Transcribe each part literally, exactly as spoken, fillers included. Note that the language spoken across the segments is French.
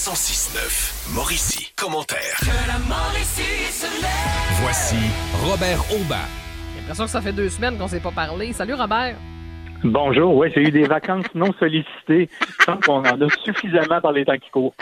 cent six neuf, Mauricie. Commentaire. Que la Mauricie se lève. Voici Robert Aubin. J'ai l'impression que ça fait deux semaines qu'on ne s'est pas parlé. Salut Robert. Bonjour, oui, j'ai eu des vacances non sollicitées. Je pense qu'on en a suffisamment dans les temps qui courent.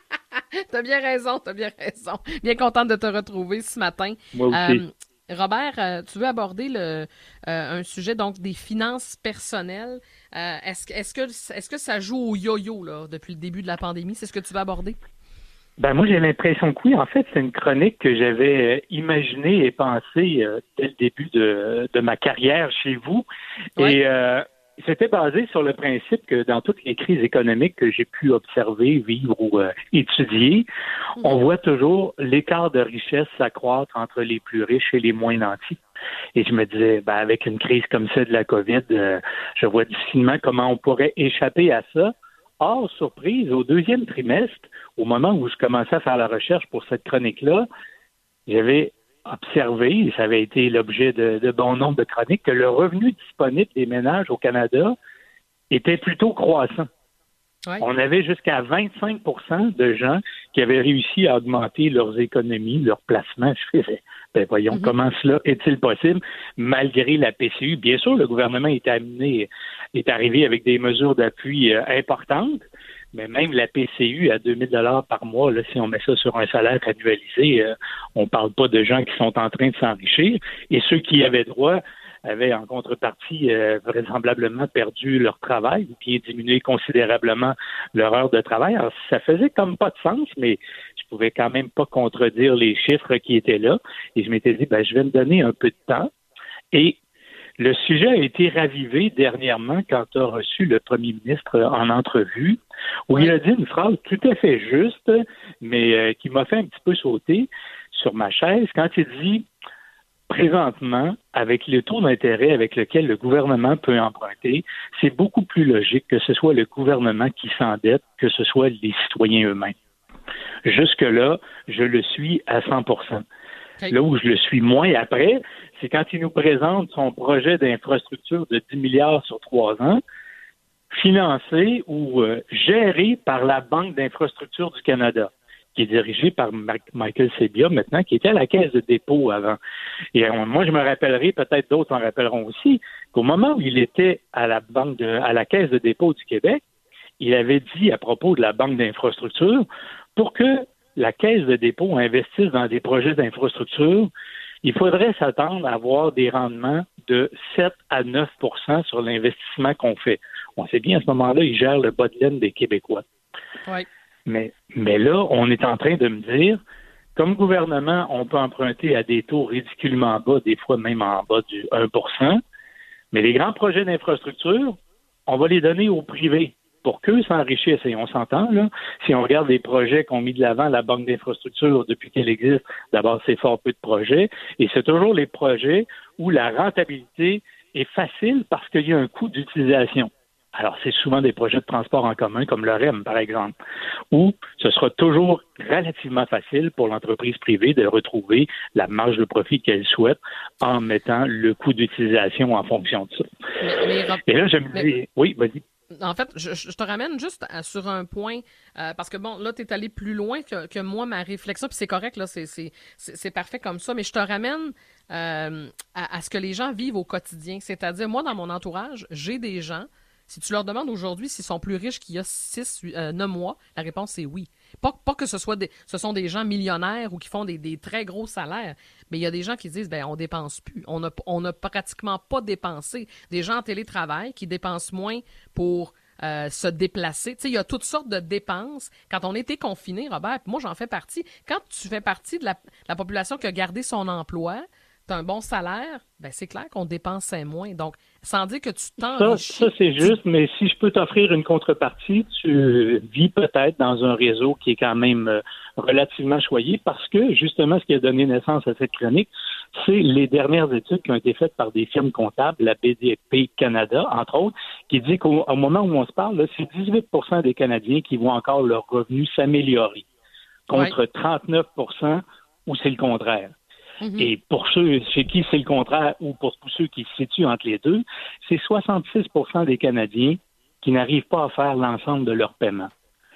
T'as bien raison, t'as bien raison. Bien contente de te retrouver ce matin. Moi aussi. Euh, Robert, euh, tu veux aborder le, euh, un sujet donc des finances personnelles. Euh, est-ce, est-ce, que, est-ce que ça joue au yo-yo là, depuis le début de la pandémie? C'est ce que tu veux aborder? Ben moi, j'ai l'impression que oui. En fait, c'est une chronique que j'avais imaginée et pensée euh, dès le début de, de ma carrière chez vous. Ouais. Et euh, c'était basé sur le principe que dans toutes les crises économiques que j'ai pu observer, vivre ou euh, étudier, mmh. on voit toujours l'écart de richesse s'accroître entre les plus riches et les moins nantis. Et je me disais, ben, avec une crise comme ça de la COVID, euh, je vois difficilement comment on pourrait échapper à ça. Or, surprise, au deuxième trimestre, au moment où je commençais à faire la recherche pour cette chronique-là, j'avais observé, et ça avait été l'objet de, de bon nombre de chroniques, que le revenu disponible des ménages au Canada était plutôt croissant. Ouais. On avait jusqu'à vingt-cinq pour cent de gens qui avaient réussi à augmenter leurs économies, leurs placements. Je faisais, ben voyons, mm-hmm. comment cela est-il possible, malgré la P C U? Bien sûr, le gouvernement est amené, est arrivé avec des mesures d'appui euh, importantes, mais même la P C U à deux mille dollars par mois, là, si on met ça sur un salaire annualisé, euh, on parle pas de gens qui sont en train de s'enrichir. Et ceux qui y avaient droit avaient en contrepartie euh, vraisemblablement perdu leur travail, puis diminué considérablement leur heure de travail. Alors, ça faisait comme pas de sens, mais je pouvais quand même pas contredire les chiffres qui étaient là. Et je m'étais dit, ben, je vais me donner un peu de temps. Et le sujet a été ravivé dernièrement quand tu as reçu le premier ministre en entrevue, où il a dit une phrase tout à fait juste, mais euh, qui m'a fait un petit peu sauter sur ma chaise quand il dit « Présentement, avec le taux d'intérêt avec lequel le gouvernement peut emprunter, c'est beaucoup plus logique que ce soit le gouvernement qui s'endette que ce soit les citoyens eux-mêmes. » Jusque-là, je le suis à cent pour cent. Okay. Là où je le suis moins après, c'est quand il nous présente son projet d'infrastructure de dix milliards sur trois ans, financé ou euh, géré par la Banque d'infrastructure du Canada, qui est dirigée par Ma- Michael Sebia maintenant, qui était à la Caisse de dépôt avant. Et euh, moi, je me rappellerai, peut-être d'autres s'en rappelleront aussi, qu'au moment où il était à la banque de, à la Caisse de dépôt du Québec, il avait dit à propos de la Banque d'infrastructure, pour que la Caisse de dépôt investisse dans des projets d'infrastructure, il faudrait s'attendre à avoir des rendements de sept à neuf pour cent sur l'investissement qu'on fait. On sait bien, à ce moment-là, ils gèrent le bas de laine des Québécois. Oui. Mais, mais là, on est en train de me dire, comme gouvernement, on peut emprunter à des taux ridiculement bas, des fois même en bas du un pour cent, mais les grands projets d'infrastructure, on va les donner au privé pour qu'eux s'enrichissent. Et on s'entend, là, si on regarde les projets qu'ont mis de l'avant la Banque d'infrastructure depuis qu'elle existe, d'abord, c'est fort peu de projets, et c'est toujours les projets où la rentabilité est facile parce qu'il y a un coût d'utilisation. Alors, c'est souvent des projets de transport en commun, comme le R E M, par exemple, où ce sera toujours relativement facile pour l'entreprise privée de retrouver la marge de profit qu'elle souhaite en mettant le coût d'utilisation en fonction de ça. Mais, mais, Et là, je me mais... dis... Oui, vas-y. En fait, je, je te ramène juste à, sur un point, euh, parce que bon, là, tu es allé plus loin que, que moi, ma réflexion, puis c'est correct, là, c'est, c'est, c'est, c'est parfait comme ça, mais je te ramène euh, à, à ce que les gens vivent au quotidien. C'est-à-dire, moi, dans mon entourage, j'ai des gens, si tu leur demandes aujourd'hui s'ils sont plus riches qu'il y a six, neuf mois, la réponse est oui. Pas, pas que ce soit des, ce sont des gens millionnaires ou qui font des, des très gros salaires, mais il y a des gens qui disent, ben on dépense plus. On a, on a pratiquement pas dépensé. Des gens en télétravail qui dépensent moins pour euh, se déplacer. Tu sais, il y a toutes sortes de dépenses. Quand on était confinés, Robert, puis moi j'en fais partie. Quand tu fais partie de la, la population qui a gardé son emploi, tu as un bon salaire, ben c'est clair qu'on dépensait moins. Donc, sans dire que tu t'enrichis. Ça, ça c'est juste, mais si je peux t'offrir une contrepartie, tu vis peut-être dans un réseau qui est quand même euh, relativement choyé parce que, justement, ce qui a donné naissance à cette chronique, c'est les dernières études qui ont été faites par des firmes comptables, la B D P Canada, entre autres, qui dit qu'au au moment où on se parle, là, c'est dix-huit pour cent des Canadiens qui voient encore leurs revenus s'améliorer, contre ouais. trente-neuf pour cent où c'est le contraire. Mm-hmm. Et pour ceux chez qui c'est le contraire ou pour tous ceux qui se situent entre les deux, c'est soixante-six pour cent des Canadiens qui n'arrivent pas à faire l'ensemble de leurs paiements.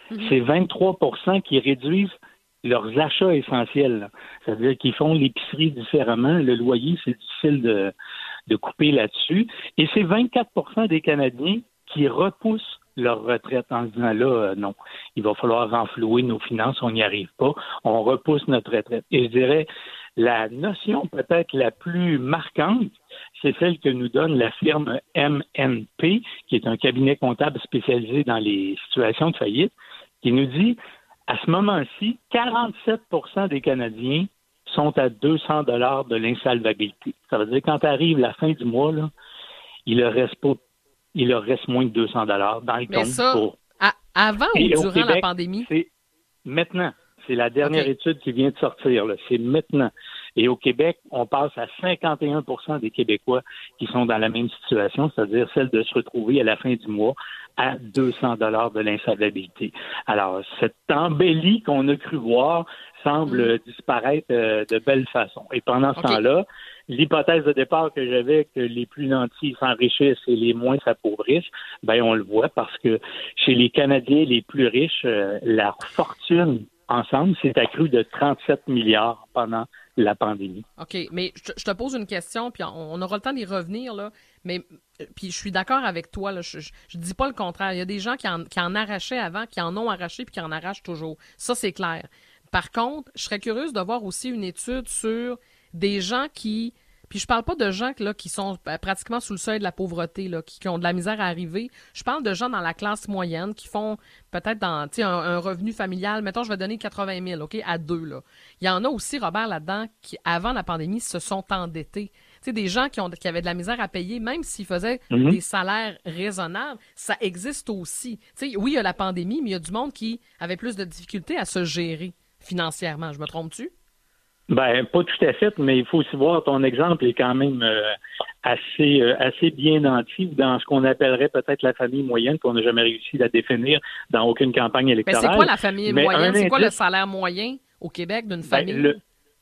Mm-hmm. C'est vingt-trois pour cent qui réduisent leurs achats essentiels. Là. C'est-à-dire qu'ils font l'épicerie différemment. Le loyer, c'est difficile de, de couper là-dessus. Et c'est vingt-quatre pour cent des Canadiens qui repoussent leur retraite en se disant là, euh, non, il va falloir renflouer nos finances, on n'y arrive pas, on repousse notre retraite. Et je dirais, la notion peut-être la plus marquante, c'est celle que nous donne la firme M N P, qui est un cabinet comptable spécialisé dans les situations de faillite, qui nous dit, à ce moment-ci, quarante-sept pour cent des Canadiens sont à deux cents dollars de l'insolvabilité. Ça veut dire quand arrive la fin du mois, là, il leur reste pas, il leur reste moins de deux cents dollars dans le Mais compte. ça, pour... à, avant Et ou durant Québec, la pandémie? C'est maintenant. C'est la dernière Okay. étude qui vient de sortir. Là. C'est maintenant. Et au Québec, on passe à cinquante et un pour cent des Québécois qui sont dans la même situation, c'est-à-dire celle de se retrouver à la fin du mois à deux cents dollars de l'insolvabilité. Alors, cette embellie qu'on a cru voir semble mm. disparaître euh, de belle façon. Et pendant ce okay. temps-là, l'hypothèse de départ que j'avais que les plus nantis s'enrichissent et les moins s'appauvrissent, ben on le voit parce que chez les Canadiens les plus riches, euh, leur fortune ensemble s'est accrue de trente-sept milliards pendant la pandémie. OK, mais je, je te pose une question, puis on, on aura le temps d'y revenir, là, mais puis je suis d'accord avec toi, là, je, je, je dis pas le contraire. Il y a des gens qui en, qui en arrachaient avant, qui en ont arraché, puis qui en arrachent toujours. Ça, c'est clair. Par contre, je serais curieuse de voir aussi une étude sur des gens qui... Puis je parle pas de gens là, qui sont pratiquement sous le seuil de la pauvreté, là, qui, qui ont de la misère à arriver. Je parle de gens dans la classe moyenne qui font peut-être dans un, un revenu familial. Mettons, je vais donner quatre-vingt mille, OK, à deux. Là. Il y en a aussi, Robert, là-dedans, qui, avant la pandémie, se sont endettés. Tu sais, des gens qui, ont, qui avaient de la misère à payer, même s'ils faisaient mm-hmm. des salaires raisonnables, ça existe aussi. Tu sais, oui, il y a la pandémie, mais il y a du monde qui avait plus de difficultés à se gérer financièrement. Je me trompe-tu? Ben, pas tout à fait, mais il faut aussi voir, ton exemple est quand même euh, assez euh, assez bien nanti dans ce qu'on appellerait peut-être la famille moyenne, qu'on n'a jamais réussi à définir dans aucune campagne électorale. Mais c'est quoi la famille mais moyenne? C'est indice, quoi le salaire moyen au Québec d'une famille? Ben, le,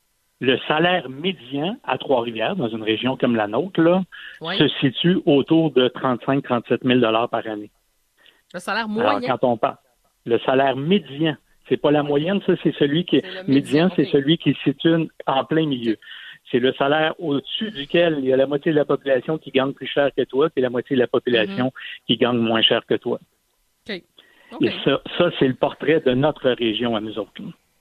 le salaire médian à Trois-Rivières, dans une région comme la nôtre, là, oui. se situe autour de trente-cinq à trente-sept mille dollars par année. Le salaire moyen? Alors, quand on parle, le salaire médian, c'est pas la moyenne, ça, c'est celui qui est, est médian, okay. c'est celui qui se situe en plein milieu. Okay. C'est le salaire au-dessus duquel il y a la moitié de la population qui gagne plus cher que toi, puis la moitié de la population mm-hmm. qui gagne moins cher que toi. OK. okay. Et ça, ça, c'est le portrait de notre région à nous autres.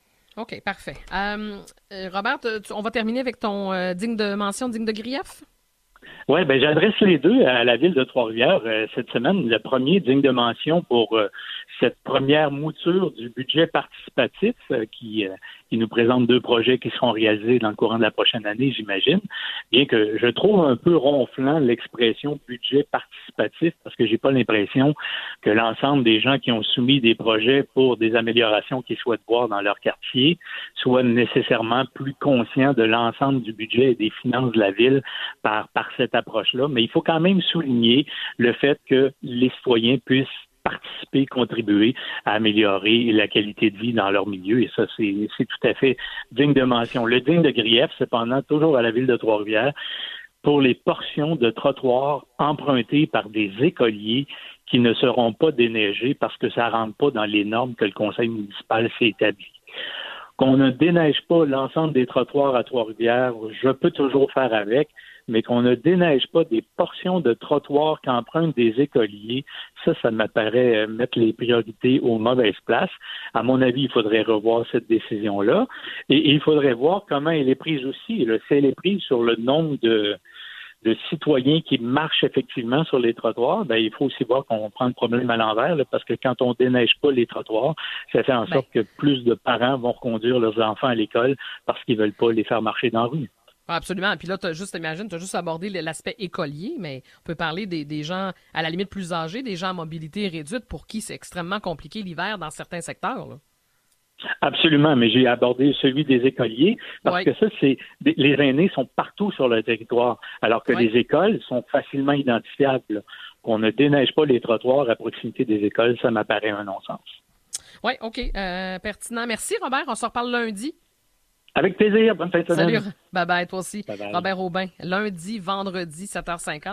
OK, parfait. Euh, Robert, tu, on va terminer avec ton euh, digne de mention, digne de grief? Oui, ben j'adresse les deux à la ville de Trois-Rivières euh, cette semaine. Le premier, digne de mention pour euh, cette première mouture du budget participatif euh, qui, euh, qui nous présente deux projets qui seront réalisés dans le courant de la prochaine année, j'imagine. Bien que je trouve un peu ronflant l'expression budget participatif parce que j'ai pas l'impression que l'ensemble des gens qui ont soumis des projets pour des améliorations qu'ils souhaitent voir dans leur quartier soient nécessairement plus conscients de l'ensemble du budget et des finances de la ville par, par cette approche-là. Mais il faut quand même souligner le fait que les citoyens puissent participer, contribuer à améliorer la qualité de vie dans leur milieu. Et ça, c'est, c'est tout à fait digne de mention. Le digne de grief, cependant, toujours à la ville de Trois-Rivières, pour les portions de trottoirs empruntées par des écoliers qui ne seront pas déneigés parce que ça ne rentre pas dans les normes que le conseil municipal s'est établi. Qu'on ne déneige pas l'ensemble des trottoirs à Trois-Rivières, je peux toujours faire avec, mais qu'on ne déneige pas des portions de trottoirs qu'empruntent des écoliers, ça, ça m'apparaît mettre les priorités aux mauvaises places. À mon avis, il faudrait revoir cette décision-là. Et, et il faudrait voir comment elle est prise aussi. Là, si elle est prise sur le nombre de, de citoyens qui marchent effectivement sur les trottoirs, ben, il faut aussi voir qu'on prend le problème à l'envers, là, parce que quand on déneige pas les trottoirs, ça fait en sorte ben. que plus de parents vont reconduire leurs enfants à l'école parce qu'ils veulent pas les faire marcher dans la rue. Absolument. Puis là, tu as juste, imagine, tu as juste abordé l'aspect écolier, mais on peut parler des, des gens, à la limite, plus âgés, des gens à mobilité réduite pour qui c'est extrêmement compliqué l'hiver dans certains secteurs, là. Absolument, mais j'ai abordé celui des écoliers parce oui. que ça, c'est les aînés sont partout sur le territoire, alors que oui. les écoles sont facilement identifiables. Qu'on ne déneige pas les trottoirs à proximité des écoles, ça m'apparaît un non-sens. Oui, OK. Euh, pertinent. Merci, Robert. On se reparle lundi. Avec plaisir. Bonne fin de semaine. Salut. Bye-bye, toi aussi. Bye bye. Robert Aubin, lundi, vendredi, sept heures cinquante.